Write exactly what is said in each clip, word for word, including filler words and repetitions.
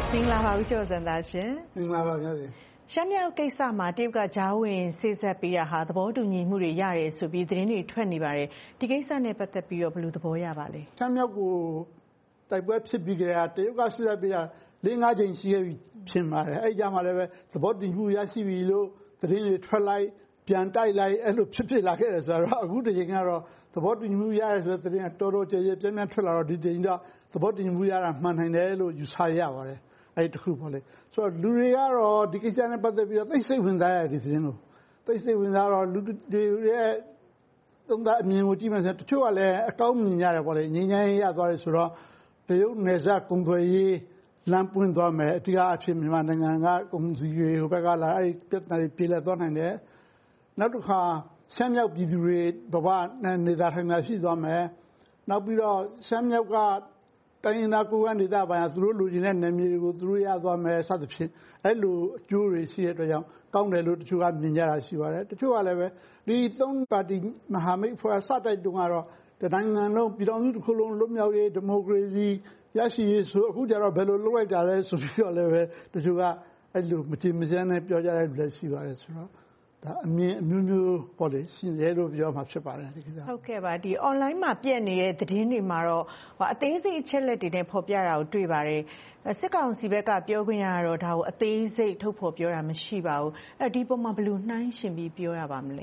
မင်္ဂလာပါဦးကျော်စံသားရှင်မင်္ဂလာပါဗျာရှမ်းမြောက်ကိစ္စမှာတရုတ်ကကြားဝင်စေ့စပ်ပေးတာဟာသဘောတူညီမှုတွေရတယ်ဆိုပြီးသတင်းတွေထွက်နေပါတယ်ဒီကိစ္စနဲ့ပတ်သက်ပြီးတော့ဘယ်လိုသဘောရပါလဲရှမ်းမြောက်ကိုတိုက်ပွဲဖြစ်ပြီးကြတာတရုတ်ကစေ့စပ်ပေးတာ၄၅ချိန်ရှိခဲ့ပြီဖြစ်ပါတယ်အဲ့ကြမှာလည်းပဲသဘောတူညီမှုရရှိပြီလို့သတင်းတွေထွက်လိုက်ပြန်တိုက်လိုက်အဲ့လိုဖြစ်ဖြစ်လာခဲ့တယ်ဆိုတော့အခုတစ်ချိန်ကတော့သဘောတူညီမှုရတယ်ဆိုတဲ့သတင်းကတော်တော်ကြည်ကြည်ပြင်းပြင်းထွက်လာတော့ဒီချိန်တော့သဘောတူညီမှုရတာမှန်နိုင်တယ်လို့ယူဆရပါတယ်အဲ့တခုပေါ့လေဆိုတော့လူတွေကတော့ဒီကိစ္စနဲ့ပတ်သက်ပြီးတော့သိစိတ်ဝင်စားရတဲ့သတင်းကိုသိစိတ်ဝင်စားတော့လူတွေရဲ့သုံးသပ်အမြင်ကိုကြည့်မှဆိုတချို့ကလည်းအကောင်းမြင်ကြတယ်ပေါ့လေငြိမ်းချမ်းရေးရသွားတယ်ဆိုတော့တရုတ်နယ်စပ်ကုန်သွယ်ရေးလမ်းပွင့်သွားမယ်အတိအအဖြစ်မြန်မာနိုင်ငံကကုန်စည်တွေဟိုဘက်ကလာအဲ့ပြဿနာတွေပြေလည်သွားနိုင်တယ်နောက်တစ်ခါရှမ်းမြောက်ပြည်သူတွေဘဝနေသားထိုင်တာရှိသွားမယ်နောက်ပြီးတော့ရှမ်းမြောက်ကတိုင်းရင်းသားကိုယ်ကနေသားပိုင်းသူတို့လူချင်းတဲ့နယ်မြေတွေကိုသူတို့ရသွားမယ်စသဖြင့်အဲ့လိုအကျိုးတွေရှိတဲ့အတွက်ကြောင့်ကောင်းတယ်လို့တချို့ကမြင်ကြတာရှိပါတယ်တချို့ကလည်းပဲဒီသုံးပါတီမဟာမိတ်ဖွဲ့စတိုက်တုန်းကတော့တိုင်းနိုင်ငံလုံးပြည်တော်စုတစ်ခုလုံးလွတ်မြောက်ရေးဒီမိုကရေစီရရှိရေးဆိုအခုကျတော့ဘယ်လိုလုပ်လိုက်တာလဲဆိုပြီးတော့လည်းပဲတချို့ကအဲ့လိုမချင်မစမ်းနဲ့ပြောကြတဲ့လူလည်းရှိပါတယ်ဆိုတော့ဒါအမြင်အမျိုးမျိုးပေါ့လေရှင်ရဲလို့ပြောမှဖြစ်ပါတယ်ဒီကိစ္စဟုတ်ကဲ့ပါဒီ online မှာပြည့်နေတဲ့သတင်းတွေမှာတော့ဟိုအသေးစိတ်အချက်လက်တွေနဲ့ဖော်ပြတာကိုတွေ့ပါတယ်စစ်ကောင်စီဘက်ကပြောခွင့်ရတော့ဒါကိုအသေးစိတ်ထုတ်ဖော်ပြောတာမရှိပါဘူးအဲဒီပုံမှာဘယ်လိုနှိုင်းရှင်ပြီးပြောရပါမလဲ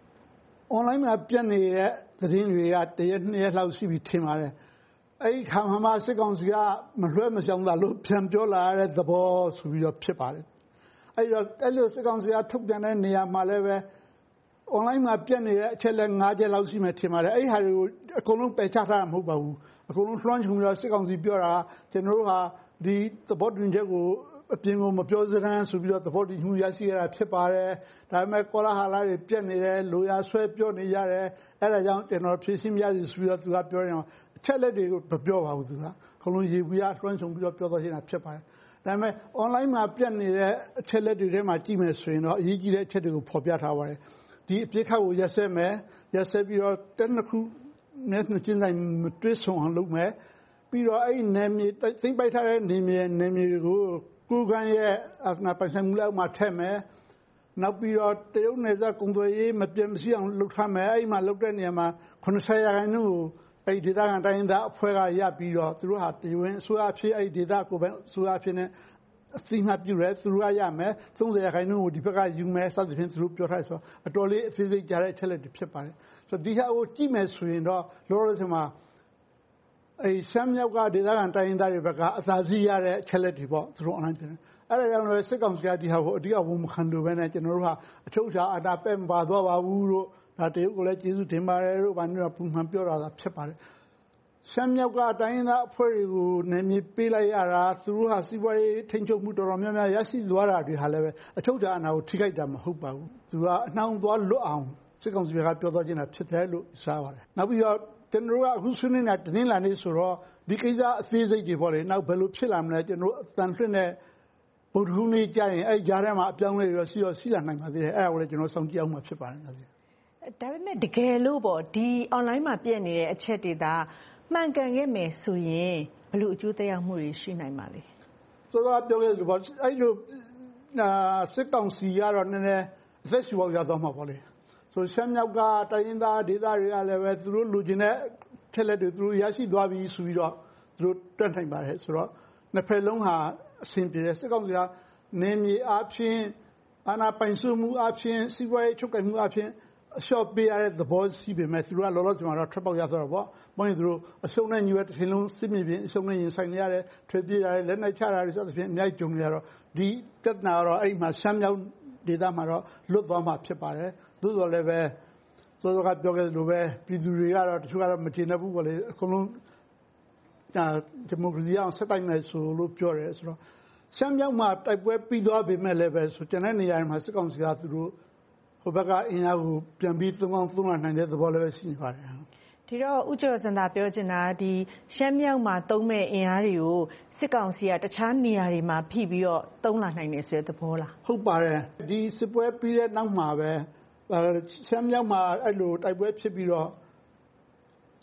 online မှာပြည့်နေတဲ့သတင်းတွေကတရက်နှစ်ရက်လောက်ရှိပြီထင်ပါတယ်အဲ့ဒီခါမှစစ်ကောင်စီကမလွှဲမရှောင်တာလို့ပြန်ပြောလာရတဲ့သဘောဆိုပြီးတော့ဖြစ်ပါတယ်အဲ့တော့အဲ့လိုစစ်ကောင်စီကထုတ်ပြန်တဲ့နေရာမှာလည်းပဲ online မှာပြည့်နေတဲ့အချက်လက်၅ချက်လောက်ရှိမှထင်ပါတယ်အဲ့ဒီဟာတွေကိုအကုန်လုံးပယ်ချထားတာမဟုတ်ပါဘူးအကုန်လုံးလွှမ်းခြုံပြီးတော့စစ်ကောင်စီပြောတာကျွန်တော်တို့ဟာဒီသဘောတူညီချက်ကိုအပြင်ကိုမပြောစရမ်းဆိုပြီးတော့သဘောတူညီမှုရရှိရတာဖြစ်ပါတယ်ဒါပေမဲ့ကောလာဟာလာတွေပြည့်နေတယ်လိုရာဆွဲပြောနေရတယ်အဲ့ဒါကြောင့်ကျွန်တော်ဖြည့်ရှင်းပြရစီဆိုပြီးတော့သူကပြောရင်အချက်လက်တွေကိုမပြောပါဘူးသူကအကုန်လုံးရေဘူးရလွှမ်းခြုံပြီးတော့ပြောတော့ရှင်းတာဖြစ်ပါတယ်ဒါပေမဲ့ online မှာပြတ်နေတဲ့အချက်လက်တွေထဲမှာကြည့်မယ်ဆိုရင်တော့အရေးကြီးတဲ့အချက်တွေကိုဖော်ပြထားပါတယ်ဒီအပြစ်ခတ်ကိုရက်စဲမယ်ရက်စဲပြီးတော့တစ်နှစ်ခုနဲ့နှစ်ချင်းတိုင်းမတွဲဆောင်အောင်လုပ်မယ်ပြီးတော့အဲ့ဒီနယ်မြေသိမ့်ပိုက်ထားတဲ့နယ်မြေနယ်မြေကိုကိုကန်းရဲ့အစနာပိုင်ဆိုင်မှုလောက်မှာထည့်မယ်နောက်ပြီးတော့တရုတ်နယ်စပ်ကုန်သွယ်ရေးမပြတ်မရှိအောင်လုပ်ထားမယ်အဲ့ဒီမှာလုပ်တဲ့နေရာမှာခုနှစ်ဆယ်ရာခိုင်နှုန်းကိုအဲ့ဒီဒေသခံတိုင်းသားအဖွဲ့ကရပြီးတော့သူတို့ဟာတည်ဝင်အစိုးရဖြစ်အဲ့ဒီဒေသကိုပဲအစိုးရဖြစ်နေအသိမှတ်ပြုရဲသူတို့ကရမယ်သုံးဆယ်ရာခိုင်နှုန်းကိုဒီဘက်ကယူမယ်စသဖြင့်သူတို့ပြောထားဆိုအတော်လေးအသေးစိတ်ကြားတဲ့အချက်လက်တွေဖြစ်ပါတယ်ဆိုတော့ဒီဟာကိုကြည့်မယ်ဆိုရင်တော့လောလောဆယ်မှာအဲ့ရှမ်းမြောက်ကဒေသခံတိုင်းသားတွေဘက်ကအသာစီးရတဲ့အချက်လက်တွေပေါ့သူတို့ online ပြင်အဲ့ဒါကြောင့်လည်းစစ်ကောင်စီကဒီဟာကိုအတိအဝမခံလို့ပဲနဲ့ကျွန်တော်တို့ဟာအချုပ်အခြာအာဏာပဲ့မပါသွားပါဘူးလို့ဒါတရုတ်ကလည်းကျေးဇူးတင်ပါတယ်လို့ဘာလို့ပုံမှန်ပြောတာသာဖြစ်ပါတယ်ရှမ်းမြောက်ကတိုင်းသားအဖွဲ့တွေကိုနေမြေပေးလိုက်ရတာသူတို့ဟာစီးပွားရေးထိန်းချုပ်မှုတော်တော်များများရရှိသွားတာတွေဟာလည်းပဲအချုပ်အခြာအာဏာကိုထိခိုက်တာမဟုတ်ပါဘူးသူကအနှောင်သွားလွတ်အောင်စစ်ကောင်စီကပြောသွားခြင်းတာဖြစ်တယ်လို့စားပါတယ်နောက်ပြီးတော့ကျွန်တော်တို့ကအခုဆွေးနွေးနေတာတင်းလာနေဆိုတော့ဒီကိစ္စအသေးစိတ်တွေပေါ့လေနောက်ဘယ်လိုဖြစ်လာမလဲကျွန်တော်တို့အတန်ထွင့်တဲ့ဗုဒ္ဓဟူးနေ့ကြာရင်အဲ့ကြားထဲမှာအပြောင်းလဲရောရှိရောရှိလာနိုင်ပါသေးတယ်အဲ့ဒါကိုလည်းကျွန်တော်စောင့်ကြည့်အောင်မှာဖြစ်ပါတယ်ဒါပေမဲ့တကယ်လို့ပေါ့ဒီ online မှာပြည့်နေတဲ့အချက်တွေဒါမှန်ကန်ခဲ့မယ်ဆိုရင်ဘယ်လိုအကျိုးသက်ရောက်မှုတွေရှိနိုင်ပါလဲဆိုတော့ပြောခဲ့လို့ပေါ့အဲ့လိုစစ်ကောင်စီကတော့နည်းနည်းအသက်ရှူအောင်ရသွားမှာပေါ့လေဆိုရှမ်းမြောက်ကတိုင်းရင်းသားဒေသတွေကလည်းပဲသူတို့လူချင်းတဲ့ချက်လက်တွေသူတို့ရရှိသွားပြီဆိုပြီးတော့သူတို့တွက်နိုင်ပါတယ်ဆိုတော့နှစ်ဖက်လုံးဟာအဆင်ပြေတယ်စစ်ကောင်စီကနေမြေအားဖြင့်အာဏာပိုင်စုမှုအားဖြင့်စီးပွားရေးချုပ်ကိုင်မှုအားဖြင့်အလျှော့ပေးရတဲ့သဘောရှိပေမဲ့သူတို့ကလောလောဆယ်မှာတော့ထွက်ပေါက်ရသွားတော့ပေါ့ဘာလို့သူတို့အရှုံးနဲ့ညီဝဲတစ်ထင်လုံးစစ်မြေပြင်အရှုံးနဲ့ရင်ဆိုင်နေရတဲ့ထွက်ပြေးရတယ်လက်နဲ့ချတာတွေစသဖြင့်အများကြီးကြုံနေရတော့ဒီပြဿနာကတော့အဲ့ဒီမှာရှမ်းမြောက်ဒေသမှာတော့လွတ်သွားမှာဖြစ်ပါတယ်သို့တော်လည်းပဲစောစောကပြောခဲ့သလိုပဲပြည်သူတွေကတော့တချို့ကတော့မကျေနပ်ဘူးပေါ့လေအကုန်လုံးဒါဒီမိုကရေစီအောင်ဆက်တိုက်မယ်ဆိုလို့ပြောတယ်ဆိုတော့ရှမ်းမြောက်မှာတိုက်ပွဲပြီးသွားပေမဲ့လည်းပဲဆိုကျန်တဲ့နေရာတွေမှာစစ်ကောင်စီကသူတို့ဟိုဘက်ကအင်အားကိုပြန်ပြီးသုံးအောင်သုံးနိုင်တဲ့သဘောလည်းရှိနေပါတယ်ဒီတော့ဥကျော်စံသာပြောချင်တာဒီရှမ်းမြောက်မှာသုံးမဲ့အင်အားတွေကိုစစ်ကောင်စီကတခြားနေရာတွေမှာဖိပြီးတော့သုံးလာနိုင်တယ်ဆိုတဲ့သဘောလားဟုတ်ပါတယ်ဒီစစ်ပွဲပြီးတဲ့နောက်မှာပဲရှမ်းမြောက်မှာအဲ့လိုတိုက်ပွဲဖြစ်ပြီးတော့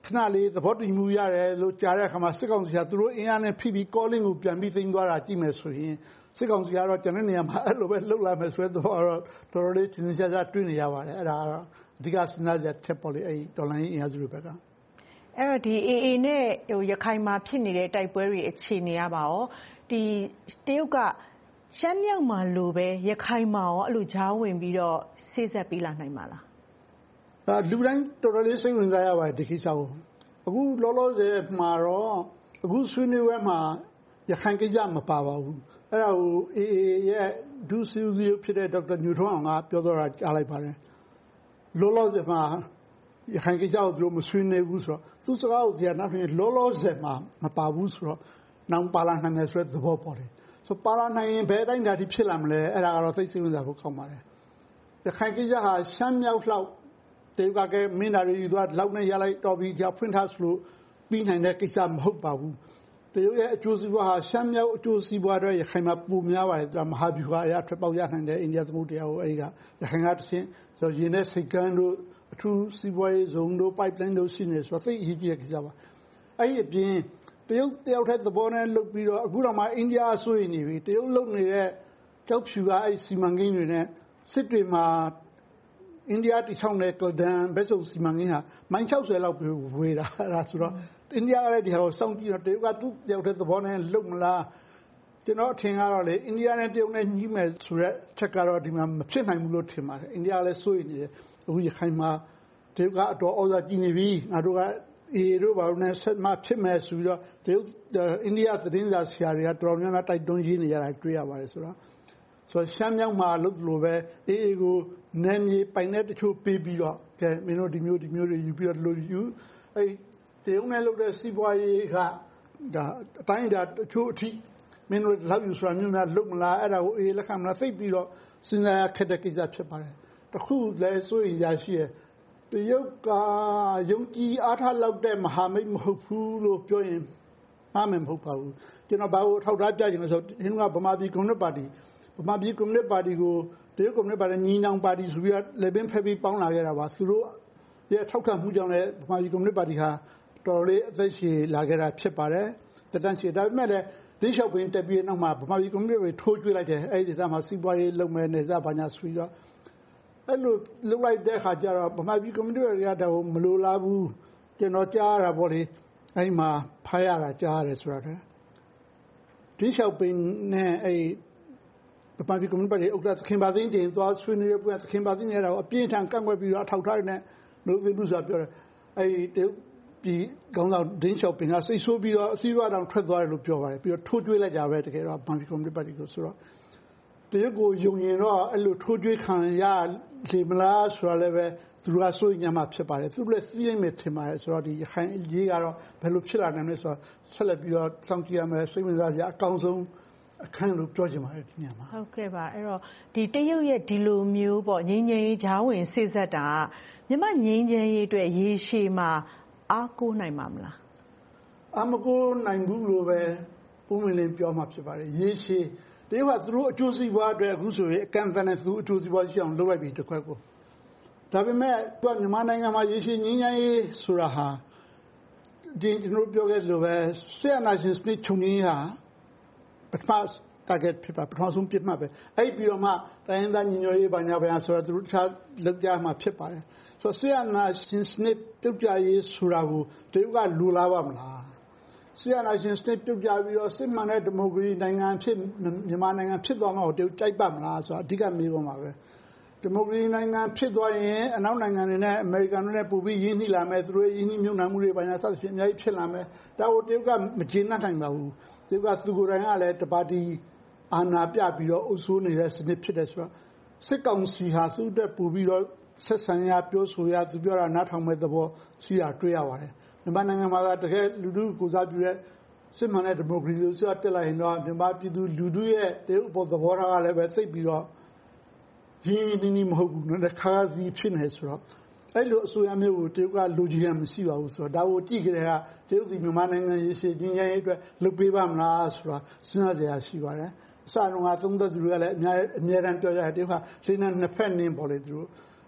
ခဏလေးသဘောတူမှုရတယ်လို့ကြားတဲ့အခါမှာစစ်ကောင်စီကသူတို့အင်အားနဲ့ဖိပြီး calling ကိုပြန်ပြီးသိမ်းသွားတာကြည့်မယ်ဆိုရင်စစ်ကောင်စီကတော့ကျွန်တော်နေရာမှာအဲ့လိုပဲလှုပ်လာမယ်ဆိုတော့တော်တော်လေးသင်္ချာချာတွေ့နေရပါတယ်အဲ့ဒါကတော့အဓိကစဉ်းစားချက်ထက်ပေါ်လေအဲ့တော်လိုင်းအင်အားစုတွေဘက်ကအဲ့တော့ဒီ အေးအေး နဲ့ဟိုရခိုင်မှာဖြစ်နေတဲ့တိုက်ပွဲတွေအခြေအနေရပါရောဒီတရုတ်ကရှမ်းမြောက်မှာလိုပဲရခိုင်မှာရောအဲ့လိုဂျားဝင်ပြီးတော့ဆေးဆက်ပေးလာနိုင်မှာလားဒါလူတိုင်းတော်တော်လေးစိတ်ဝင်စားရပါတယ်ဒီကိစ္စကိုအခုလောလောဆယ်မှာတော့အခုဆွေးနွေးပွဲမှာရခိုင်ကိစ္စမပါပါဘူးအဲ့ဒါကိုအေးအေးရဲ့ဒုစီစီဖြစ်တဲ့ဒေါက်တာညိုထွန်းအောင်ကပြောတော့တာကြားလိုက်ပါတယ်လောလောဆယ်မှာရခိုင်ကိစ္စကိုသူတို့မဆွေးနွေးဘူးဆိုတော့သူစကားကိုကြားနောက်ပြီးလောလောဆယ်မှာမပါဘူးဆိုတော့နောင်ပါလာနိုင်တယ်ဆိုတဲ့သဘောပေါ်တယ်ဆိုပါလာနိုင်ရင်ဘယ်အတိုင်းဓာတ်ဖြစ်လာမလဲအဲ့ဒါကတော့သိစိတ်ဝင်စားဖို့ကောင်းပါတယ်ရခိုင်ကိစ္စဟာရှမ်းမြောက်လောက်တရုတ်ကကဲမင်းသားတွေယူသွားလောက်နဲ့ရလိုက်တော့ပြီးကြောက်ဖွင့်ထားလို့ပြီးနိုင်တဲ့ကိစ္စမဟုတ်ပါဘူးတရုတ်ရဲ့အကျိုးစီးပွားဟာရှမ်းမြောက်အကျိုးစီးပွားတွေရခိုင်မှာပုံများပါတယ်သူကမဟာဗျူဟာအရာထွက်ပေါက်ရနိုင်တဲ့အိန္ဒိယသမုဒ္ဒရာကိုအဲဒီကရခိုင်ကတခြင်းဆိုရင်းနဲ့စိတ်ကန်းတို့အထူးစီးပွားရေးဇုံတို့ pipeline တို့ရှိနေဆိုတော့သိအရေးကြီးတဲ့ကိစ္စပါအဲ့ဒီအပြင်တရုတ်တယောက်တည်းသဘောနဲ့လုပ်ပြီးတော့အခုတော့မှအိန္ဒိယအစိုးရနေပြီတရုတ်လုပ်နေတဲ့ကြောက်ဖြူကအဲ့စီမံကိန်းတွေနဲ့စစ်တွေမှာအိန္ဒိယတိချောင်းတဲ့ကလဒန်ဘက်စုံစီမံကိန်းဟာမိုင်၆၀လောက်ပဲဝေးတာအဲ့ဒါဆိုတော့အိန္ဒိယကလည်းဒီဟာကိုစောင့်ကြည့်တော့တရုတ်ကသူ့တယောက်တည်းသဘောနဲ့လုပ်မလားကျွန်တော်အထင်ကတော့လေအိန္ဒိယနဲ့တရုတ်နဲ့ညှိမယ်ဆိုတဲ့ချက်ကတော့ဒီမှာမဖြစ်နိုင်ဘူးလို့ထင်ပါတယ်အိန္ဒိယလည်းစိုးရိမ်နေတယ်အခုရခိုင်မှာတရုတ်ကအတော်ဩဇာကြီးနေပြီငါတို့ကအေးတို့ဘာလို့လဲဆက်မှဖြစ်မယ်ဆိုပြီးတော့တရုတ်အိန္ဒိယသတင်းစာဆရာတွေကတော်တော်များများတိုက်တွန်းရင်းနေကြတာတွေ့ရပါတယ်ဆိုတော့ဆိုရှမ်းမြောက်မှာလို့လို့ပဲအေးအေးကိုနယ်မြေပိုင်တဲ့တချို့ပေးပြီးတော့ကဲမင်းတို့ဒီမျိုးဒီမျိုးတွေယူပြီးတော့လို့ယူအဲ့တရုတ်နဲ့လုပ်တဲ့စီးပွားရေးကဒါအတိုင်းဒါတချို့အထိမင်းတို့လောက်ယူဆိုတာမျိုးများလုပ်မလားအဲ့ဒါကိုအေးလက်ခံမလားသိပြီးတော့စဉ်းစားခက်တဲ့ကိစ္စဖြစ်ပါတယ်တခုလည်းစိုးရိမ်ရရှိရဲ့တရုတ်ကယုံကြည်အားထားလောက်တဲ့မဟာမိတ်မဟုတ်ဘူးလို့ပြောရင်မှားမယ်မဟုတ်ပါဘူးကျွန်တော်ဘာလို့ထောက်ထားပြချင်လဲဆိုတော့ဒီကဗမာပြည်ကွန်မြူနစ်ပါတီဗမာပြည်ကွန်မြူနစ်ပါတီကိုတရုတ်ကွန်မြူနစ်ပါတီညီနောင်ပါတီဆိုပြီးတော့လေပင်ဖက်ပြီးပေါင်းလာခဲ့တာပါသူတို့ရဲ့ထောက်ခံမှုကြောင့်လည်းဗမာပြည်ကွန်မြူနစ်ပါတီဟာတော်တော်လေးအသက်ရှည်လာခဲ့တာဖြစ်ပါတယ်တတန်းရှည်ဒါပေမဲ့လည်းဒီလျှောက်ပင်တက်ပြီးနောက်မှာဗမာပြည်ကွန်မြူနစ်တွေထိုးကျွေးလိုက်တယ်အဲ့ဒီဒေသမှာစီးပွားရေးလုပ်မယ်နေစားဘာညာဆိုပြီးတော့အဲ့လိုလုပ်လိုက်တဲ့ခါကျတော့ဗမာပြည်ကွန်မြူနစ်တွေကဒါကိုမလိုလားဘူးကျွန်တော်ကြားရတာပေါ့လေအဲ့မှာဖားရတာကြားရတယ်ဆိုတာတဲ့ဒီလျှောက်ပင်နဲ့အဲ့ဗမာပြည်ကွန်မြူနစ်ပါတီဥက္ကဋ္ဌသခင်ပါသိန်းတင်သွားဆွေးနွေးပွဲသခင်ပါသိန်းရတာကိုအပြင်းထန်ကန့်ကွက်ပြီးတော့အထောက်ထားနဲ့လို့သိဘူးဆိုတာပြောတယ်အဲ့ဒီဒီကောင်းဆောင်ဒင်းလျှောက်ပင်ကစိတ်ဆိုးပြီးတော့အစည်းအဝေးတောင်ထွက်သွားတယ်လို့ပြောပါတယ်ပြီးတော့ထိုးကျွေးလိုက်ကြပဲတကယ်တော့ဗမာပြည်ကွန်မြူနစ်ပါတီကိုဆိုတော့တရုတ်ကိုယုံရင်တော့အဲ့လိုထိုးကျွေးခံရလေမလားဆိုတာလည်းပဲသူကစိုးရိမ်ကြမှာဖြစ်ပါတယ်သူလည်းသိနေမယ်ထင်ပါတယ်ဆိုတော့ဒီခိုင်ကြီးကတော့ဘယ်လိုဖြစ်လာနိုင်လဲဆိုတော့ဆက်လက်ပြီးတော့စောင့်ကြည့်ရမယ်စိတ်ဝင်စားစရာအကောင်းဆုံးအခန်းလို့ပြောချင်ပါတယ်ဒီညမှာဟုတ်ကဲ့ပါအဲ့တော့ဒီတရုတ်ရဲ့ဒီလိုမျိုးပေါ့ငြိမ်းချမ်းရေးဂျားဝင်စိတ်ဆက်တာမြန်မာငြိမ်းချမ်းရေးအတွက်ရေရှည်မှာအားကိုးနိုင်မှာမလားအမကိုးနိုင်ဘူးလို့ပဲပုံမှန်လင်းပြောမှာဖြစ်ပါတယ်ရေရှည်တရုတ်ကသူတို့အကျိုးစီးပွားအတွက်အခုဆိုရင်အကန့်အသတ်နဲ့သူအကျိုးစီးပွားရှိအောင်လုပ်လိုက်ပြီတစ်ခွက်ကိုဒါပေမဲ့သူကမြန်မာနိုင်ငံမှာရေရှည်ငြိမ်းချမ်းရေးဆိုတာဟာဒီကျွန်တော်ပြောခဲ့သလိုပဲဆီယနာရှင်စနစ်ချုပ်ငြိမ်းဟာပထမ target ဖြစ်ပါပထမဆုံးပြတ်မှတ်ပဲအဲ့ပြီးတော့မှတိုင်းရင်းသားညီညွတ်ရေးဘာညာဘာညာဆိုတော့သူတို့တခြားလုပ်ကြမှာဖြစ်ပါတယ်ဆိုတော့ဆီယနာရှင်စနစ်ပြုတ်ကြရေးဆိုတာကိုတရုတ်ကလူလာပါမလားဆီယနာရှင်စနစ်ပြုတ်ကြပြီးတော့စစ်မှန်တဲ့ဒီမိုကရေစီနိုင်ငံဖြစ်မြန်မာနိုင်ငံဖြစ်သွားမှာကိုတရုတ်ကြိုက်ပါမလားဆိုတော့အဓိကမေးခွန်းပါပဲဒီမိုကရေစီနိုင်ငံဖြစ်သွားရင်အနောက်နိုင်ငံတွေနဲ့အမေရိကန်တွေနဲ့ပူပြီးရင်းနှီးလာမယ်သူတို့ရင်းနှီးမြှုပ်နှံမှုတွေဘာညာစသဖြင့်အများကြီးဖြစ်လာမယ်ဒါကိုတရုတ်ကမကျေနပ်နိုင်ပါဘူးတရုတ်ကသူကိုယ်တိုင်ကလည်းတပါတီအာဏာပြပြီးတော့အုပ်စိုးနေတဲ့စနစ်ဖြစ်တယ်ဆိုတော့စစ်ကောင်စီဟာသူ့အတွက်ပူပြီးတော့ဆက်ဆံရပြောဆိုရသူပြောတာနားထောင်မဲ့သဘောရှိတာတွေ့ရပါတယ်မြန်မာနိုင်ငံမှာတကယ်လူထုကိုစားပြုတဲ့စစ်မှန်တဲ့ဒီမိုကရေစီဆိုတက်လာရင်တော့မြန်မာပြည်သူလူထုရဲ့တရုတ်ပေါ်သဘောထားကလည်းပဲသိပြီးတော့ရင်းရင်းနှီးမဟုတ်ဘူးနော်ခါးစီဖြစ်နေဆိုတော့အဲ့လိုအစိုးရမျိုးကိုတရုတ်ကလူကြီးရမရှိပါဘူးဆိုတော့ဒါကိုကြည့်ကြတဲ့ကတရုတ်စီမြန်မာနိုင်ငံရေးရှိချင်းရေးအတွက်လုပ်ပေးပါမလားဆိုတာစဉ်းစားကြရရှိပါတယ်အစတုန်းကသုံးသက်သူတွေကလည်းအများအများတန်းပြောကြတယ်တရုတ်ကစိတ်နဲ့နှစ်ဖက်နင်းပေါ်လေသူတို့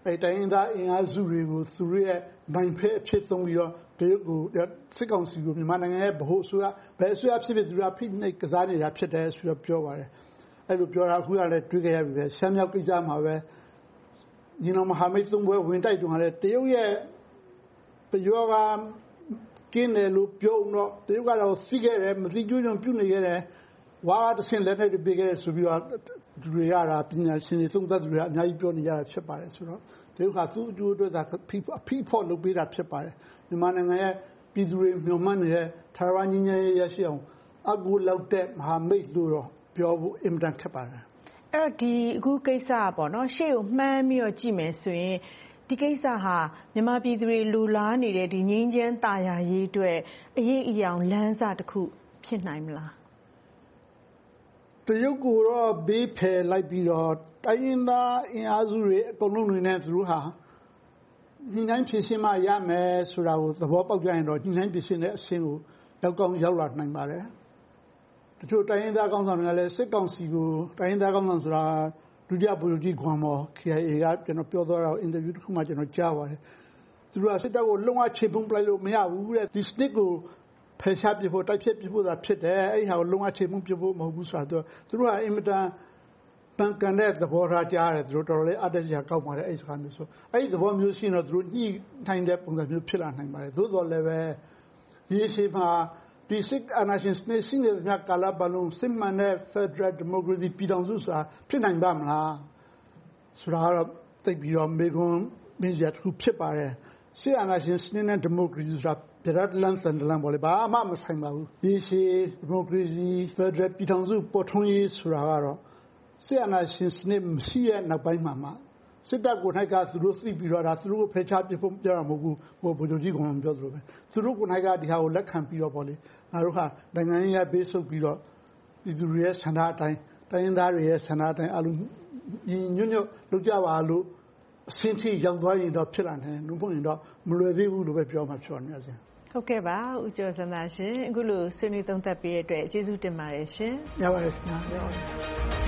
အဲတိုင်းရင်းသားအင်အားစုတွေကိုသူတို့ရဲ့နိုင်ဖက်အဖြစ်သုံးပြီးတော့တရုတ်ကိုစစ်ကောင်စီကိုမြန်မာနိုင်ငံရဲ့ဗဟိုအစိုးရဘယ်အစိုးရဖြစ်ဖြစ်သူကဖိနှိပ်ကစားနေတာဖြစ်တယ်ဆိုတော့ပြောပါတယ်အဲ့လိုပြောတာအခုကလည်းတွေးကြရပြီပဲရှမ်းမြောက်ကိစ္စမှာပဲညီနောင်မဟာမိတ်သုံးဘွဲဝင်တိုက်တုန်းကလည်းတရုတ်ရဲ့ပယောကကင်းတယ်လို့ပြောတော့တရုတ်ကတော့စီးခဲ့တယ်မသိကျိုးကျွန်းပြုနေခဲ့တယ်ဝါတဆင်လက်နဲ့ပြခဲ့ဆိုပြီးတော့သူတွေရတာပညာရှင်တွေသုံးသပ်သူတွေအများကြီးပြောနေကြတာဖြစ်ပါတယ်ဆိုတော့တရုတ်ကသူ့အကျိုးအတွက်သာအဖိဖို့လုပ်ပေးတာဖြစ်ပါတယ်မြန်မာနိုင်ငံရဲ့ပြည်သူတွေမျှော်မှန်းနေတဲ့ထာဝရငြိမ်းချမ်းရေးရရှိအောင်အကူလောက်တဲ့မဟာမိတ်လို့တော့ပြောဖို့အင်မတန်ခက်ပါတယ်အဲ့တော့ဒီအခုကိစ္စပေါ့နော်ရှေ့ကိုမှန်းပြီးတော့ကြည့်မယ်ဆိုရင်ဒီကိစ္စဟာမြန်မာပြည်သူတွေလူလားနေတဲ့ဒီငြိမ်းချမ်းသာယာရေးအတွက်အရေးအယောင်လမ်းစာတစ်ခုဖြစ်နိုင်မလားတရုတ်ကိုတော့ဘေးဖယ်လိုက်ပြီးတော့တိုင်းရင်းသားအင်အားစုတွေအကုန်လုံးတွေနဲ့သူတို့ဟာညှိနှိုင်းဖြည့်ရှင်းမှရမယ်ဆိုတာကိုသဘောပေါက်ကြရင်တော့ညှိနှိုင်းဖြည့်ရှင်းတဲ့အဆင့်ကိုရောက်ကောင်းရောက်လာနိုင်ပါတယ်တချို့တိုင်းရင်းသားကောင်းဆောင်တွေကလည်းစစ်ကောင်စီကိုတိုင်းရင်းသားကောင်းဆောင်ဆိုတာဒုတိယဗိုလ်ချုပ်ကြီးခွန်မော် K I A ကကျွန်တော်ပြောသွားတာအင်တာဗျူးတစ်ခုမှကျွန်တော်ကြားပါတယ်သူတို့ကစစ်တပ်ကိုလုံးဝခြေပုံပလိုက်လို့မရဘူးတဲ့ဒီစနစ်ကိုဖယ်ရှားပြဖို့တိုက်ဖြတ်ပြဖို့သာဖြစ်တယ်အဲ့ဟာကိုလုံးဝခြေမှုပြဖို့မဟုတ်ဘူးဆိုတော့သူတို့ကအင်မတန်ပန်ကန်တဲ့သဘောထားကြားရတယ်သူတို့တော်တော်လေးအတက်ကြကောက်ပါတယ်အဲ့စကားမျိုးဆိုအဲ့ဒီသဘောမျိုးရှိရင်တော့သူတို့ညှိနှိုင်းတဲ့ပုံစံမျိုးဖြစ်လာနိုင်ပါတယ်သို့တော်လည်းပဲဒီရှိမှာဒီစစ်အာဏာရှင်စနစ်ရှိနေတဲ့ညကာလပတ်လုံးစစ်မှန်တဲ့ Federal Democracy ပြည်ထောင်စုဆိုတာဖြစ်နိုင်ပါမလားဆိုတာတော့သိပြီးတော့မေကွန်မင်းကြီးတစ်ခုဖြစ်ပါတယ်စစ်အာဏာရှင်စနစ်နဲ့ဒီမိုကရေစီဆိုတာပြရတ်လန်းစံတလန်းပေါ်လေဘာမှမဆိုင်ပါဘူးဒီရှိဒီမိုကရေစီ Federal ပြည်ထောင်စုပေါ်ထွန်းရေးဆိုတာကတော့စစ်အာဏာရှင်စနစ်မရှိတဲ့နောက်ပိုင်းမှာမှစစ်တပ်ကိုနိုင်ကသူတို့သိပြီးတော့ဒါသူတို့ကိုဖယ်ရှားပြဖို့ပြောတာမဟုတ်ဘူးဟိုဗိုလ်ချုပ်ကြီးကပြောသလိုပဲသူတို့ကိုနိုင်ကဒီဟာကိုလက်ခံပြီးတော့ပေါ့လေငါတို့ဟာနိုင်ငံရေးရဘေးဆုပ်ပြီးတော့ဒီသူတွေရဲ့ဆန္ဒအတိုင်းတိုင်းရင်းသားတွေရဲ့ဆန္ဒအတိုင်းအလုံးညွတ်ညွတ်လုပ်ကြပါလို့အဆင့်ထိရောက်သွားရင်တော့ဖြစ်လာတယ်လို့ပုံရင်တော့မလွယ်သေးဘူးလို့ပဲပြောမှဖြစ်ပါမယ်ဆရာဟုတ်ကဲ့ပါဦးကျော်စန္ဒရှင်အခုလိုဆွေးနွေးသုံးသပ်ပေးတဲ့အတွက်ကျေးဇူးတင်ပါတယ်ရှင်ရပါတယ်ခင်ဗျာ